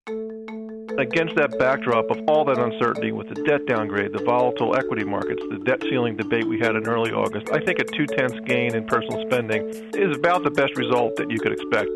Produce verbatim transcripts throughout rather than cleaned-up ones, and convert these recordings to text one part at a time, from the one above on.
Against that backdrop of all that uncertainty with the debt downgrade, the volatile equity markets, the debt ceiling debate we had in early August, I think a two-tenths gain in personal spending is about the best result that you could expect.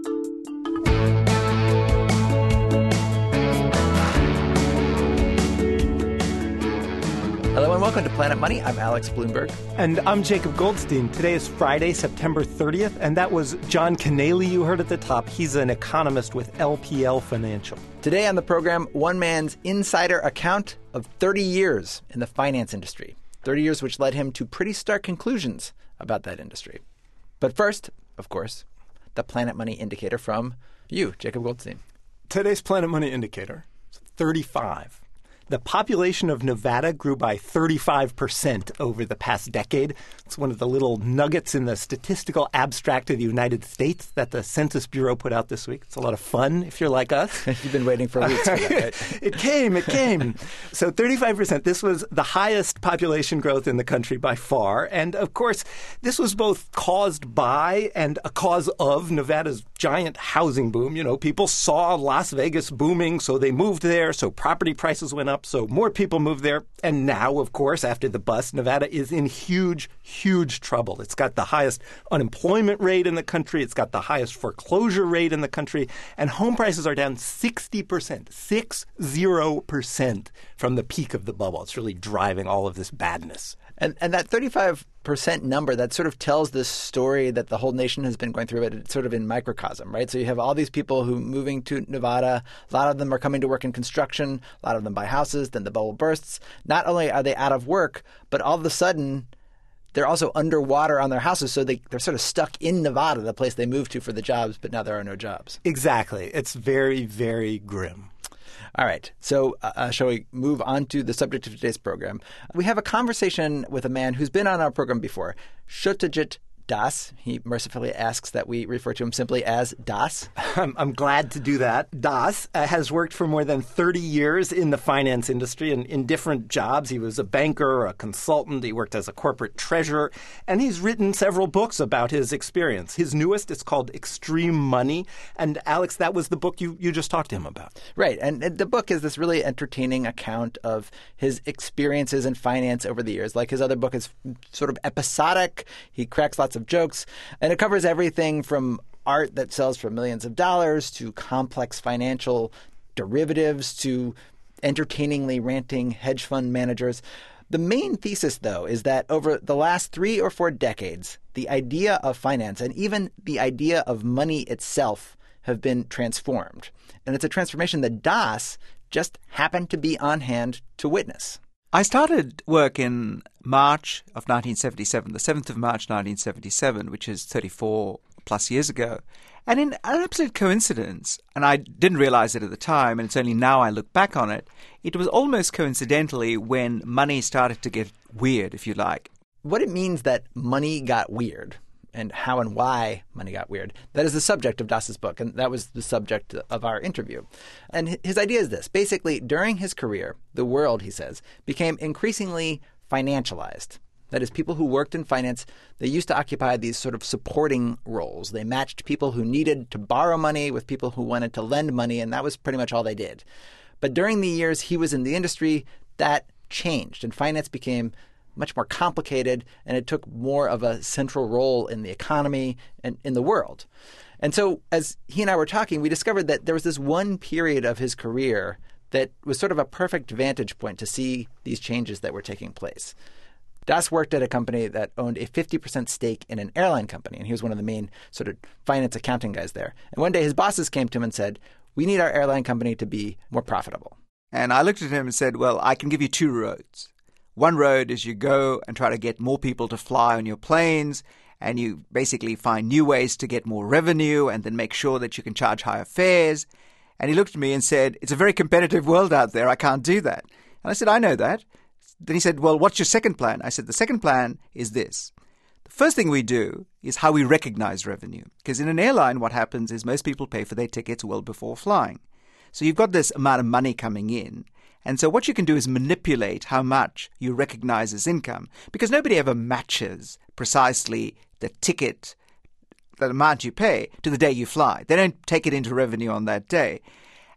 Hello and welcome to Planet Money. I'm Alex Bloomberg. And I'm Jacob Goldstein. Today is Friday, September thirtieth, and that was John Canaley you heard at the top. He's an economist with L P L Financial. Today on the program, one man's insider account of thirty years in the finance industry. thirty years which led him to pretty stark conclusions about that industry. But first, of course, the Planet Money indicator from you, Jacob Goldstein. Today's Planet Money indicator is thirty-five. The population of Nevada grew by thirty-five percent over the past decade. It's one of the little nuggets in the statistical abstract of the United States that the Census Bureau put out this week. It's a lot of fun if you're like us. You've been waiting for weeks for that, right? It came, it came. So thirty-five percent. This was the highest population growth in the country by far. And, of course, this was both caused by and a cause of Nevada's giant housing boom. You know, people saw Las Vegas booming, so they moved there, so property prices went up. So more people moved there. And now, of course, after the bust, Nevada is in huge, huge trouble. It's got the highest unemployment rate in the country. It's got the highest foreclosure rate in the country. And home prices are down sixty percent, six zero percent from the peak of the bubble. It's really driving all of this badness. And and that thirty-five percent number, that sort of tells this story that the whole nation has been going through, it sort of in microcosm, right? So you have all these people who moving to Nevada. A lot of them are coming to work in construction. A lot of them buy houses. Then the bubble bursts. Not only are they out of work, but all of a sudden they're also underwater on their houses. So they, they're sort of stuck in Nevada, the place they moved to for the jobs, but now there are no jobs. Exactly. It's very, very grim. All right. So uh, shall we move on to the subject of today's program? We have a conversation with a man who's been on our program before, Satyajit Das. He mercifully asks that we refer to him simply as Das. I'm, I'm glad to do that. Das uh, has worked for more than thirty years in the finance industry and in different jobs. He was a banker, a consultant. He worked as a corporate treasurer. And he's written several books about his experience. His newest is called Extreme Money. And Alex, that was the book you, you just talked to him about. Right. And the book is this really entertaining account of his experiences in finance over the years. Like his other book is sort of episodic. He cracks lots of jokes, and it covers everything from art that sells for millions of dollars to complex financial derivatives to entertainingly ranting hedge fund managers. The main thesis, though, is that over the last three or four decades, the idea of finance and even the idea of money itself have been transformed. And it's a transformation that Das just happened to be on hand to witness. I started work in March of nineteen seventy-seven, the seventh of March nineteen seventy-seven, which is thirty-four plus years ago. And in an absolute coincidence, and I didn't realize it at the time, and it's only now I look back on it, it was almost coincidentally when money started to get weird, if you like. What it means that money got weird and how and why money got weird, that is the subject of Das's book, and that was the subject of our interview. And his idea is this. Basically, during his career, the world, he says, became increasingly financialized. That is, people who worked in finance, they used to occupy these sort of supporting roles. They matched people who needed to borrow money with people who wanted to lend money, and that was pretty much all they did. But during the years he was in the industry, that changed, and finance became much more complicated, and it took more of a central role in the economy and in the world. And so as he and I were talking, we discovered that there was this one period of his career that was sort of a perfect vantage point to see these changes that were taking place. Das worked at a company that owned a fifty percent stake in an airline company, and he was one of the main sort of finance accounting guys there. And one day his bosses came to him and said, "We need our airline company to be more profitable." And I looked at him and said, well, I can give you two roads. One road is you go and try to get more people to fly on your planes, and you basically find new ways to get more revenue and then make sure that you can charge higher fares. And he looked at me and said, it's a very competitive world out there. I can't do that. And I said, I know that. Then he said, well, what's your second plan? I said, the second plan is this. The first thing we do is how we recognize revenue. Because in an airline, what happens is most people pay for their tickets well before flying. So you've got this amount of money coming in. And so what you can do is manipulate how much you recognize as income, because nobody ever matches precisely the ticket, the amount you pay, to the day you fly. They don't take it into revenue on that day.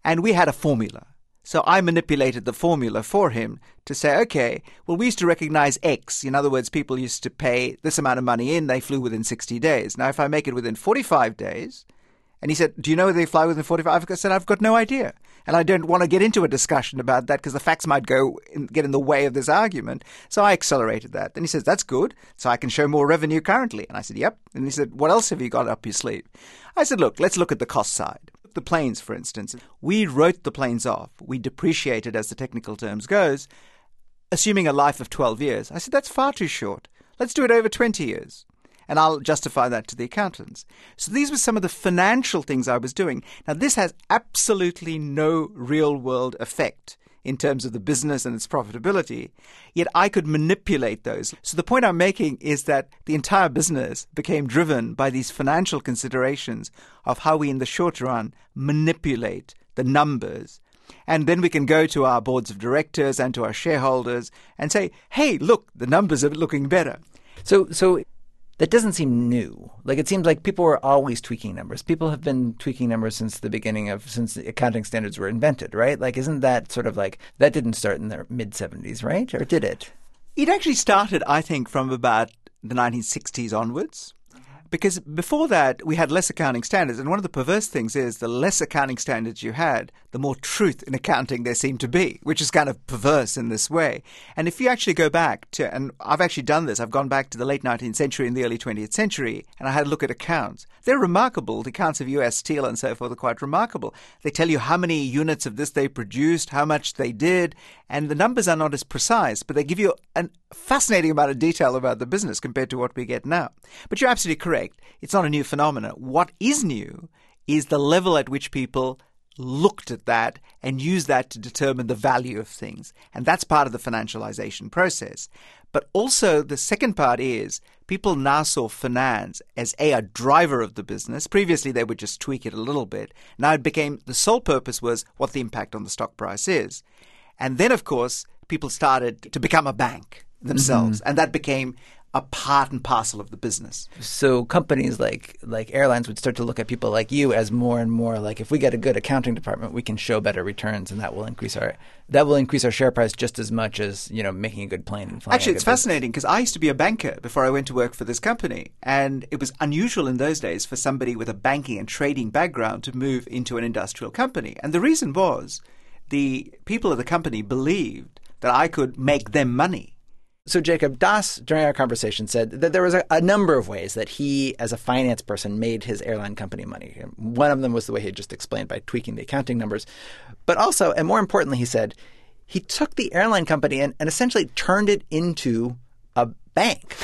And we had a formula. So I manipulated the formula for him to say, okay, well, we used to recognize X. In other words, people used to pay this amount of money in, they flew within sixty days. Now, if I make it within forty-five days, and he said, do you know they fly within forty-five? I said, I've got no idea. And I don't want to get into a discussion about that because the facts might go in, get in the way of this argument. So I accelerated that. Then he says, that's good. So I can show more revenue currently. And I said, yep. And he said, what else have you got up your sleeve? I said, look, let's look at the cost side. The planes, for instance. We wrote the planes off. We depreciated, as the technical terms goes, assuming a life of twelve years. I said, that's far too short. Let's do it over twenty years. And I'll justify that to the accountants. So these were some of the financial things I was doing. Now, this has absolutely no real-world effect in terms of the business and its profitability, yet I could manipulate those. So the point I'm making is that the entire business became driven by these financial considerations of how we, in the short run, manipulate the numbers. And then we can go to our boards of directors and to our shareholders and say, hey, look, the numbers are looking better. So, so that doesn't seem new. Like, it seems like people were always tweaking numbers. People have been tweaking numbers since the beginning of, since the accounting standards were invented, right? Like, isn't that sort of like, that didn't start in the mid seventies, right? Or did it? It actually started, I think, from about the nineteen sixties onwards. Because before that, we had less accounting standards. And one of the perverse things is the less accounting standards you had, the more truth in accounting there seemed to be, which is kind of perverse in this way. And if you actually go back to, and I've actually done this, I've gone back to the late nineteenth century and the early twentieth century, and I had a look at accounts. They're remarkable. The accounts of U S Steel and so forth are quite remarkable. They tell you how many units of this they produced, how much they did, and the numbers are not as precise, but they give you a fascinating amount of detail about the business compared to what we get now. But you're absolutely correct. It's not a new phenomenon. What is new is the level at which people looked at that and used that to determine the value of things. And that's part of the financialization process. But also the second part is people now saw finance as a, a driver of the business. Previously, they would just tweak it a little bit. Now it became the sole purpose was what the impact on the stock price is. And then, of course, people started to become a bank themselves. Mm-hmm. And that became a part and parcel of the business. So companies like like airlines would start to look at people like you as more and more like, if we get a good accounting department, we can show better returns, and that will increase our that will increase our share price just as much as, you know, making a good plane and flying. Actually, it's fascinating because I used to be a banker before I went to work for this company, and it was unusual in those days for somebody with a banking and trading background to move into an industrial company. And the reason was the people of the company believed that I could make them money. So, Jacob, Das, during our conversation, said that there was a, a number of ways that he, as a finance person, made his airline company money. One of them was the way he just explained, by tweaking the accounting numbers. But also, and more importantly, he said, he took the airline company and, and essentially turned it into a bank.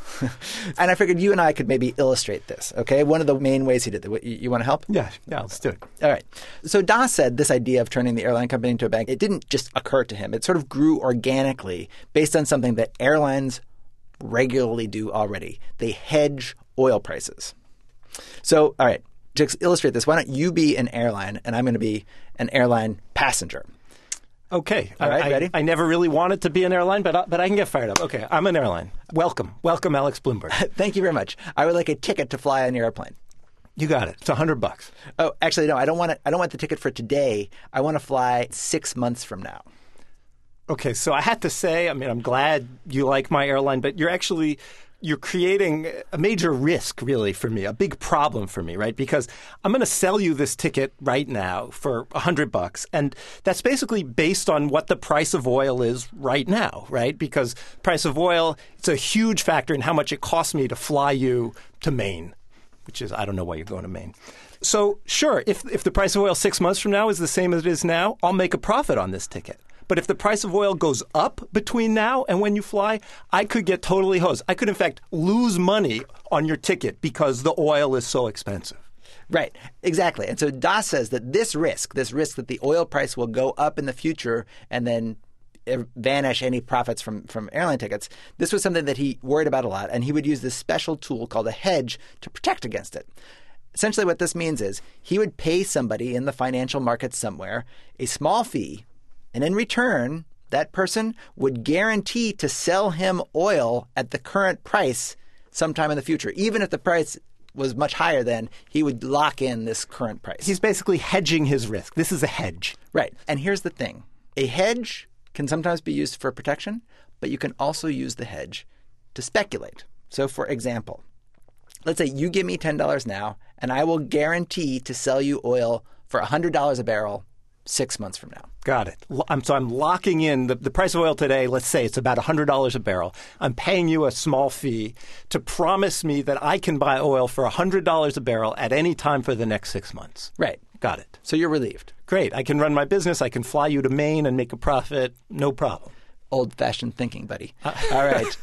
And I figured you and I could maybe illustrate this, okay? One of the main ways he did it. You, you want to help? Yeah, yeah, let's do it. All right. So Das said this idea of turning the airline company into a bank, it didn't just occur to him. It sort of grew organically based on something that airlines regularly do already. They hedge oil prices. So, all right, to illustrate this, why don't you be an airline and I'm going to be an airline passenger? Okay. All right, I, ready? I, I never really wanted to be an airline, but I, but I can get fired up. Okay, I'm an airline. Welcome. Welcome, Alex Blumberg. Thank you very much. I would like a ticket to fly on your airplane. You got it. It's a hundred bucks. Oh, actually, no, I don't want it. I don't want the ticket for today. I want to fly six months from now. Okay, so I had to say, I mean, I'm glad you like my airline, but you're actually you're creating a major risk, really, for me, a big problem for me, right? Because I'm going to sell you this ticket right now for a hundred bucks, and that's basically based on what the price of oil is right now, right? Because price of oil, it's a huge factor in how much it costs me to fly you to Maine, which is, I don't know why you're going to Maine. So sure, if if the price of oil six months from now is the same as it is now, I'll make a profit on this ticket. But if the price of oil goes up between now and when you fly, I could get totally hosed. I could, in fact, lose money on your ticket because the oil is so expensive. Right. Exactly. And so Das says that this risk, this risk that the oil price will go up in the future and then vanish any profits from, from airline tickets, this was something that he worried about a lot, and he would use this special tool called a hedge to protect against it. Essentially what this means is he would pay somebody in the financial markets somewhere a small fee, and in return, that person would guarantee to sell him oil at the current price sometime in the future, even if the price was much higher then, he would lock in this current price. He's basically hedging his risk. This is a hedge. Right. And here's the thing. A hedge can sometimes be used for protection, but you can also use the hedge to speculate. So, for example, let's say you give me ten dollars now, and I will guarantee to sell you oil for one hundred dollars a barrel six months from now. Got it. I'm, so I'm locking in the, the price of oil today. Let's say it's about one hundred dollars a barrel. I'm paying you a small fee to promise me that I can buy oil for one hundred dollars a barrel at any time for the next six months. Right. Got it. So you're relieved. Great. I can run my business. I can fly you to Maine and make a profit. No problem. Old-fashioned thinking, buddy. All right.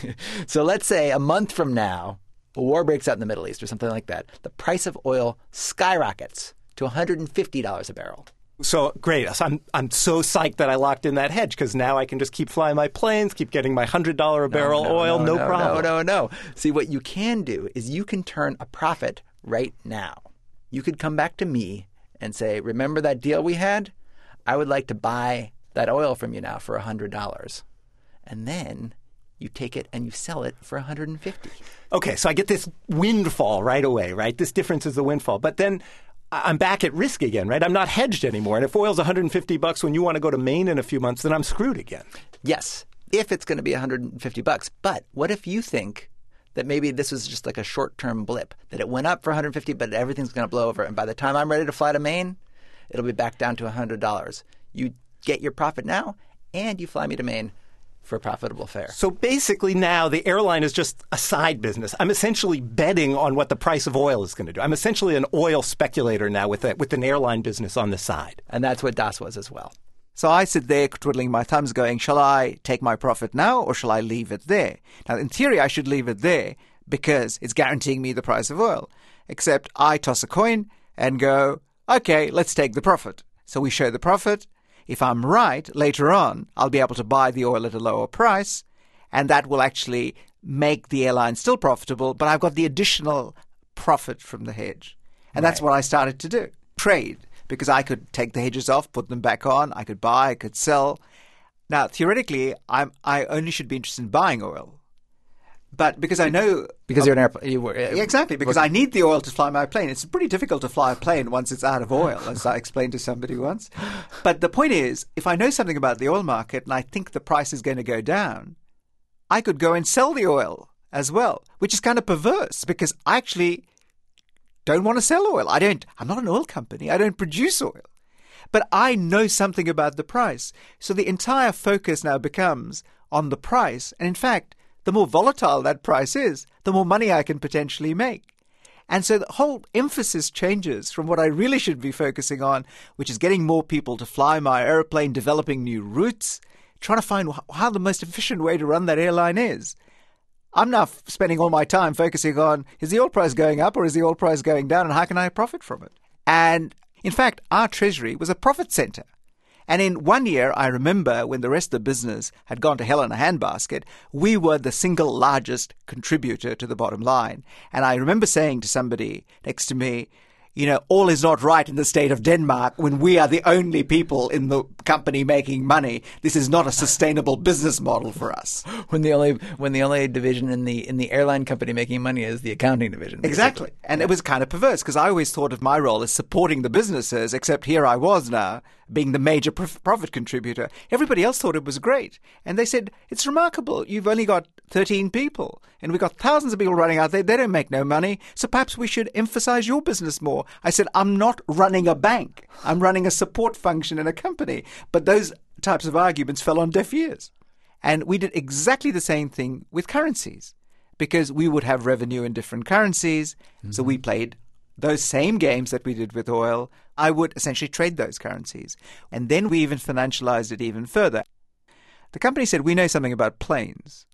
So let's say a month from now, a war breaks out in the Middle East or something like that. The price of oil skyrockets to one hundred fifty dollars a barrel. So great. So I'm I'm so psyched that I locked in that hedge because now I can just keep flying my planes, keep getting my one hundred dollars a barrel no, no, oil, no, no, no problem. No, no, no. See, what you can do is you can turn a profit right now. You could come back to me and say, remember that deal we had? I would like to buy that oil from you now for one hundred dollars. And then you take it and you sell it for one hundred fifty dollars. Okay, so I get this windfall right away, right? This difference is the windfall. But then I'm back at risk again, right? I'm not hedged anymore. And if oil's one hundred fifty bucks when you want to go to Maine in a few months, then I'm screwed again. Yes, if it's going to be one hundred fifty bucks. But what if you think that maybe this was just like a short-term blip, that it went up for one hundred fifty, but everything's going to blow over, and by the time I'm ready to fly to Maine, it'll be back down to one hundred dollars. You get your profit now, and you fly me to Maine for a profitable fare. So basically now the airline is just a side business. I'm essentially betting on what the price of oil is going to do. I'm essentially an oil speculator now with a, with an airline business on the side. And that's what Das was as well. So I sit there twiddling my thumbs going, shall I take my profit now or shall I leave it there? Now, in theory, I should leave it there because it's guaranteeing me the price of oil. Except I toss a coin and go, okay, let's take the profit. So we show the profit. If I'm right, later on, I'll be able to buy the oil at a lower price, and that will actually make the airline still profitable, but I've got the additional profit from the hedge. And right. That's what I started to do, trade, because I could take the hedges off, put them back on, I could buy, I could sell. Now, theoretically, I'm, I only should be interested in buying oil. But because I know... Because uh, you're an airplane. You were, uh, exactly, because I need the oil to fly my plane. It's pretty difficult to fly a plane once it's out of oil, as I explained to somebody once. But the point is, if I know something about the oil market and I think the price is going to go down, I could go and sell the oil as well, which is kind of perverse because I actually don't want to sell oil. I don't. I'm not an oil company. I don't produce oil. But I know something about the price. So the entire focus now becomes on the price. And in fact, the more volatile that price is, the more money I can potentially make. And so the whole emphasis changes from what I really should be focusing on, which is getting more people to fly my airplane, developing new routes, trying to find how the most efficient way to run that airline is. I'm now spending all my time focusing on, is the oil price going up or is the oil price going down, and how can I profit from it? And in fact, our treasury was a profit center. And in one year, I remember when the rest of the business had gone to hell in a handbasket, we were the single largest contributor to the bottom line. And I remember saying to somebody next to me, you know, all is not right in the state of Denmark when we are the only people in the company making money. This is not a sustainable business model for us. When the only when the only division in the in the airline company making money is the accounting division. Basically. Exactly. And yeah. It was kind of perverse because I always thought of my role as supporting the businesses, except here I was now being the major prof- profit contributor. Everybody else thought it was great. And they said, it's remarkable. You've only got thirteen people and we've got thousands of people running out there. They don't make no money. So perhaps we should emphasize your business more. I said, I'm not running a bank. I'm running a support function in a company. But those types of arguments fell on deaf ears. And we did exactly the same thing with currencies because we would have revenue in different currencies. Mm-hmm. So we played those same games that we did with oil. I would essentially trade those currencies. And then we even financialized it even further. The company said, we know something about planes.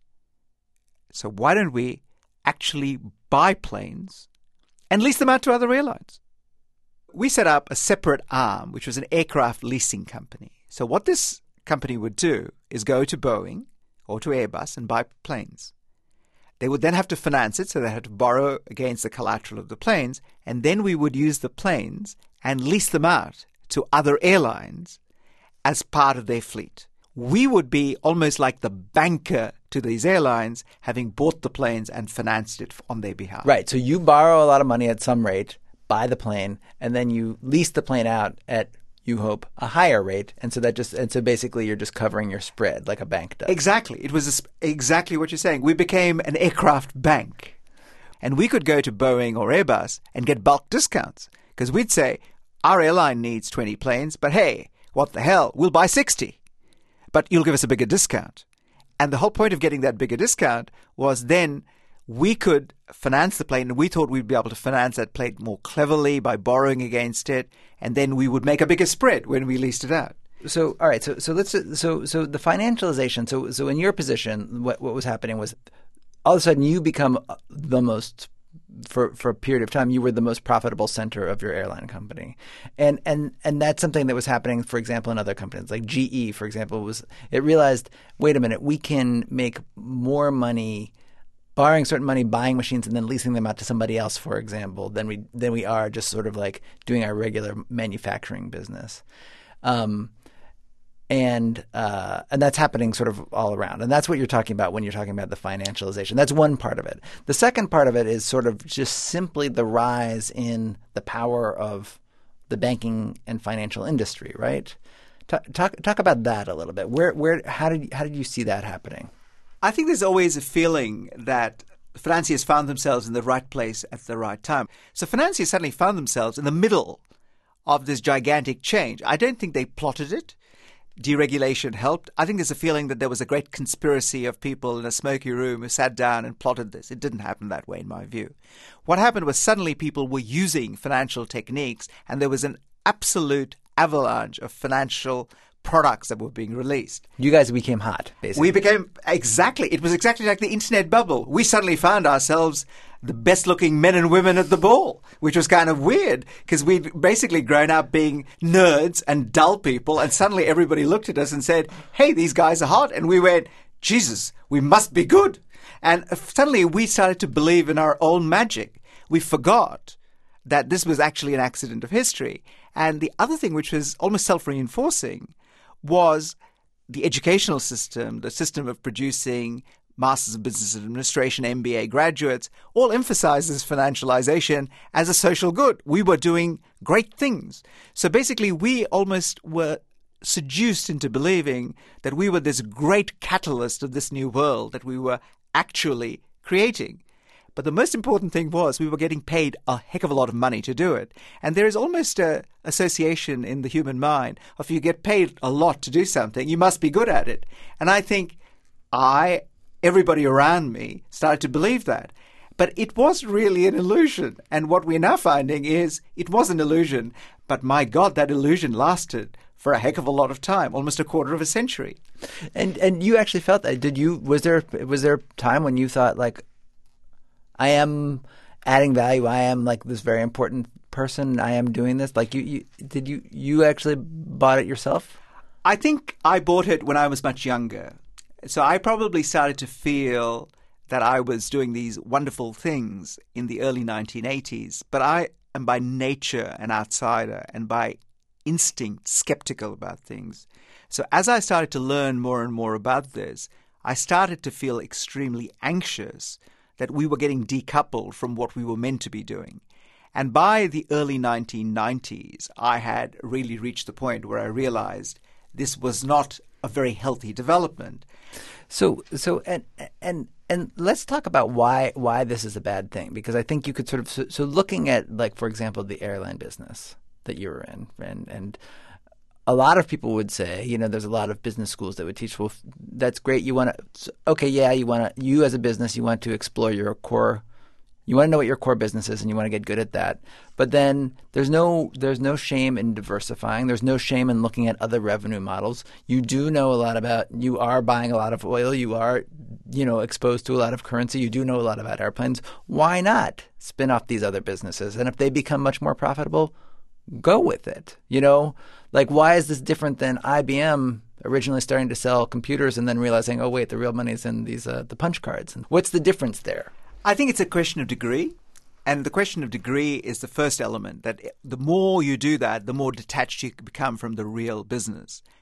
So why don't we actually buy planes and lease them out to other airlines? We set up a separate arm, which was an aircraft leasing company. So what this company would do is go to Boeing or to Airbus and buy planes. They would then have to finance it, so they had to borrow against the collateral of the planes, and then we would use the planes and lease them out to other airlines as part of their fleet. we would be almost like the banker to these airlines, having bought the planes and financed it on their behalf. Right. So you borrow a lot of money at some rate, buy the plane, and then you lease the plane out at, you hope, a higher rate. And so that just and so basically you're just covering your spread like a bank does. Exactly. It was exactly what you're saying. We became an aircraft bank. And we could go to Boeing or Airbus and get bulk discounts because we'd say, our airline needs twenty planes, but hey, what the hell? We'll buy sixty. But you'll give us a bigger discount. And the whole point of getting that bigger discount was then we could finance the plane, and we thought we'd be able to finance that plane more cleverly by borrowing against it, and then we would make a bigger spread when we leased it out. So, all right. So, so let's so so the financialization. So, so in your position, what what was happening was, all of a sudden you become the most. For for a period of time, you were the most profitable center of your airline company, and and and that's something that was happening, for example, in other companies like G E, for example, was it realized, wait a minute, we can make more money borrowing certain money, buying machines, and then leasing them out to somebody else, for example, than we than we are just sort of like doing our regular manufacturing business. Um, And uh, and that's happening sort of all around. And that's what you're talking about when you're talking about the financialization. That's one part of it. The second part of it is sort of just simply the rise in the power of the banking and financial industry, right? Talk talk, talk about that a little bit. Where where how did how did you see that happening? I think there's always a feeling that financiers found themselves in the right place at the right time. So financiers suddenly found themselves in the middle of this gigantic change. I don't think they plotted it. Deregulation helped. I think there's a feeling that there was a great conspiracy of people in a smoky room who sat down and plotted this. It didn't happen that way, in my view. What happened was suddenly people were using financial techniques, and there was an absolute avalanche of financial products that were being released. You guys became hot, basically. We became, exactly. It was exactly like the internet bubble. We suddenly found ourselves the best-looking men and women at the ball, which was kind of weird because we'd basically grown up being nerds and dull people, and suddenly everybody looked at us and said, hey, these guys are hot. And we went, Jesus, we must be good. And suddenly we started to believe in our own magic. We forgot that this was actually an accident of history. And the other thing, which was almost self-reinforcing, was the educational system, the system of producing Masters of Business Administration, M B A graduates, all emphasizes financialization as a social good. We were doing great things. So basically, we almost were seduced into believing that we were this great catalyst of this new world that we were actually creating. But the most important thing was we were getting paid a heck of a lot of money to do it. And there is almost a association in the human mind of if you get paid a lot to do something, you must be good at it. And I think I, everybody around me, started to believe that. But it was really an illusion. And what we're now finding is it was an illusion. But my God, that illusion lasted for a heck of a lot of time, almost a quarter of a century. And and you actually felt that. Did you? Was there was there a time when you thought, like, I am adding value. I am like this very important person. I am doing this. Like you, you did you you actually bought it yourself? I think I bought it when I was much younger. So I probably started to feel that I was doing these wonderful things in the early nineteen eighties. But I am by nature an outsider and by instinct skeptical about things. So as I started to learn more and more about this, I started to feel extremely anxious that we were getting decoupled from what we were meant to be doing. And by the early nineteen nineties, I had really reached the point where I realized this was not a very healthy development. So, so and and and let's talk about why why this is a bad thing, because I think you could sort of so, so looking at, like, for example, the airline business that you were in, and and a lot of people would say, you know, there's a lot of business schools that would teach, well, that's great. You want to, okay, yeah, you want to, you as a business, you want to explore your core, you want to know what your core business is, and you want to get good at that. But then there's no, there's no shame in diversifying. There's no shame in looking at other revenue models. You do know a lot about, you are buying a lot of oil. You are, you know, exposed to a lot of currency. You do know a lot about airplanes. Why not spin off these other businesses? And if they become much more profitable, go with it, you know? Like, why is this different than I B M originally starting to sell computers and then realizing, oh, wait, the real money's in these uh, the punch cards? And what's the difference there? I think it's a question of degree. And the question of degree is the first element, that the more you do that, the more detached you become from the real business.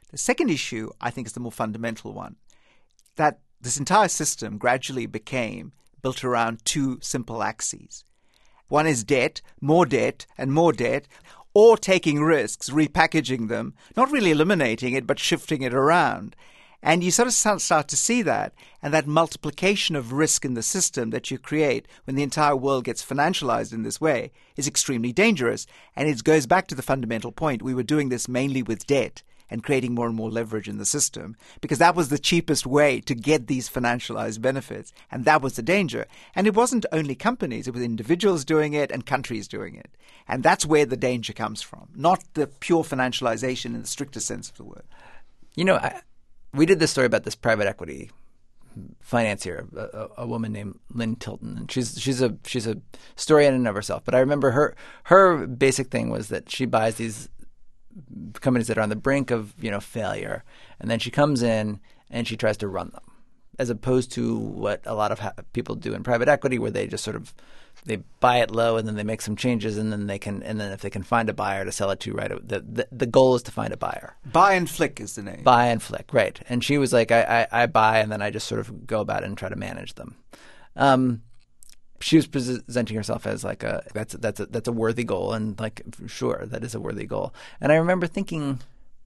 The second issue, I think, is the more fundamental one, that this entire system gradually became built around two simple axes. One is debt, more debt, and more debt, or taking risks, repackaging them, not really eliminating it, but shifting it around. And you sort of start to see that, and that multiplication of risk in the system that you create when the entire world gets financialized in this way is extremely dangerous. And it goes back to the fundamental point. We were doing this mainly with debt and creating more and more leverage in the system because that was the cheapest way to get these financialized benefits. And that was the danger. And it wasn't only companies, it was individuals doing it and countries doing it. And that's where the danger comes from, not the pure financialization in the strictest sense of the word. You know, I, we did this story about this private equity financier, a, a woman named Lynn Tilton, and she's she's a she's a story in and of herself. But I remember her her basic thing was that she buys these companies that are on the brink of, you know, failure, and then she comes in and she tries to run them, as opposed to what a lot of ha- people do in private equity, where they just sort of they buy it low and then they make some changes, and then they can and then if they can find a buyer to sell it to, right, the the, the goal is to find a buyer. Buy and flick is the name. Buy and flick, right? And she was like, I I, I buy and then I just sort of go about it and try to manage them. Um, she was presenting herself as like a that's that's a, that's a worthy goal, and like sure that is a worthy goal. And I remember thinking,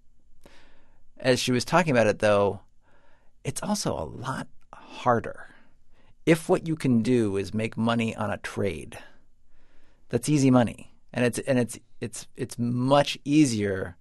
as she was talking about it, though, it's also a lot harder. If what you can do is make money on a trade, that's easy money, and it's and it's it's it's much easier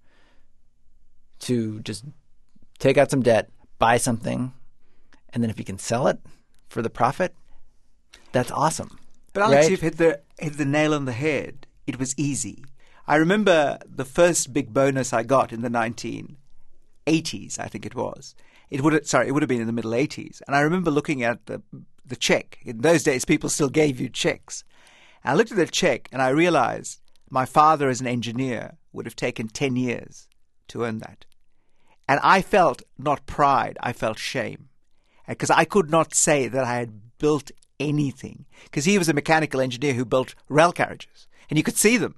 to just take out some debt, buy something, and then if you can sell it for the profit, that's awesome. But Alex, right? you've hit the hit the nail on the head. It was easy. I remember the first big bonus I got in the nineteen eighties, I think it was. It would have, sorry, it would have been in the middle eighties. And I remember looking at the the check. In those days, people still gave you checks. And I looked at the check and I realized my father, as an engineer, would have taken ten years to earn that. And I felt not pride, I felt shame. Because I could not say that I had built anything. Because he was a mechanical engineer who built rail carriages. And you could see them.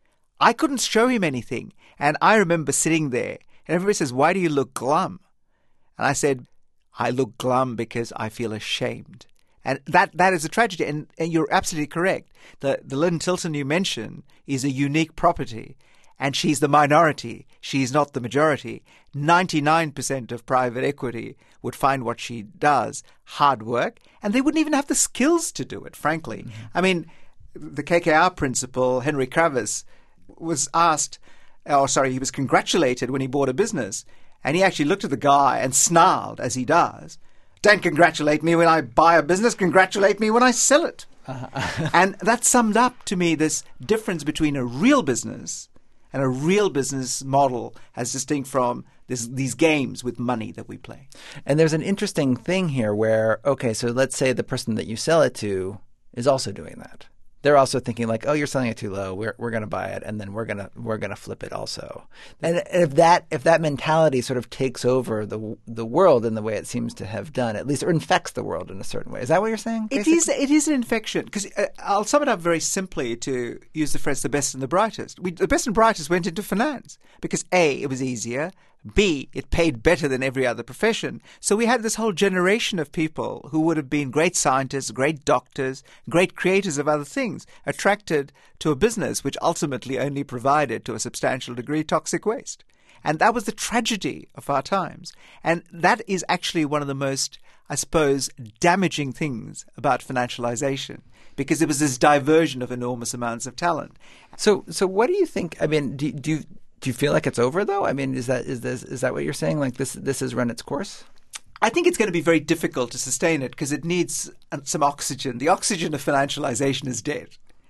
I couldn't show him anything. And I remember sitting there and everybody says, "Why do you look glum?" And I said, "I look glum because I feel ashamed." And that, that is a tragedy. And, and you're absolutely correct. The, the Lynn Tilton you mentioned is a unique property. And she's the minority. She's not the majority. ninety-nine percent of private equity would find what she does hard work. And they wouldn't even have the skills to do it, frankly. Mm-hmm. I mean, the K K R principal, Henry Kravis, was asked, oh, sorry, he was congratulated when he bought a business. And he actually looked at the guy and snarled, as he does, "Don't congratulate me when I buy a business, congratulate me when I sell it." Uh-huh. And that summed up to me this difference between a real business and a real business model as distinct from this, these games with money that we play. And there's an interesting thing here where, okay, so let's say the person that you sell it to is also doing that. They're also thinking like, oh, you're selling it too low. We're we're going to buy it, and then we're gonna we're gonna flip it also. And if that if that mentality sort of takes over the the world in the way it seems to have done, at least, or infects the world in a certain way, is that what you're saying? Basically? It is. It is an infection. Because uh, I'll sum it up very simply to use the phrase "the best and the brightest." We, the best and brightest went into finance because A, it was easier. B, it paid better than every other profession. So we had this whole generation of people who would have been great scientists, great doctors, great creators of other things, attracted to a business which ultimately only provided, to a substantial degree, toxic waste. And that was the tragedy of our times. And that is actually one of the most, I suppose, damaging things about financialization, because it was this diversion of enormous amounts of talent. So, so what do you think? I mean, do, do you... Do you feel like it's over, though? I mean, is that is this is that what you're saying? Like this this has run its course? I think it's going to be very difficult to sustain it because it needs some oxygen. The oxygen of financialization is dead.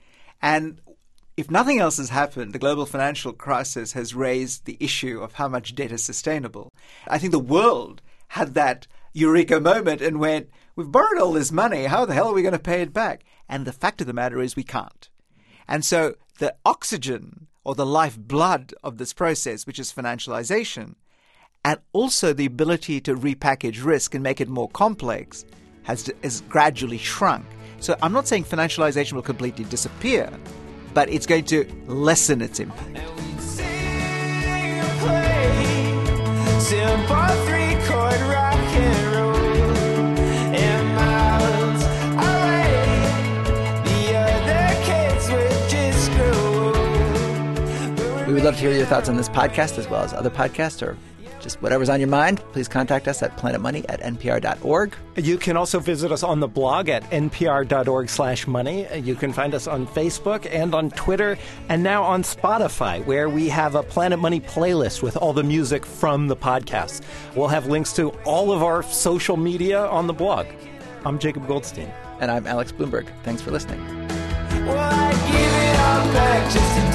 And if nothing else has happened, the global financial crisis has raised the issue of how much debt is sustainable. I think the world had that eureka moment and went, we've borrowed all this money. How the hell are we going to pay it back? And the fact of the matter is we can't. And so the oxygen, or the lifeblood of this process, which is financialization, and also the ability to repackage risk and make it more complex, has, has gradually shrunk. So I'm not saying financialization will completely disappear, but it's going to lessen its impact. simple three-chord rock and roll. And miles away, the other kids would just grow. We would love to hear your thoughts on this podcast as well as other podcasts or just whatever's on your mind. Please contact us at planetmoney at n p r dot org. You can also visit us on the blog at n p r dot org slash money. You can find us on Facebook and on Twitter and now on Spotify, where we have a Planet Money playlist with all the music from the podcast. We'll have links to all of our social media on the blog. I'm Jacob Goldstein. And I'm Alex Bloomberg. Thanks for listening. Well, I'd give it all back just to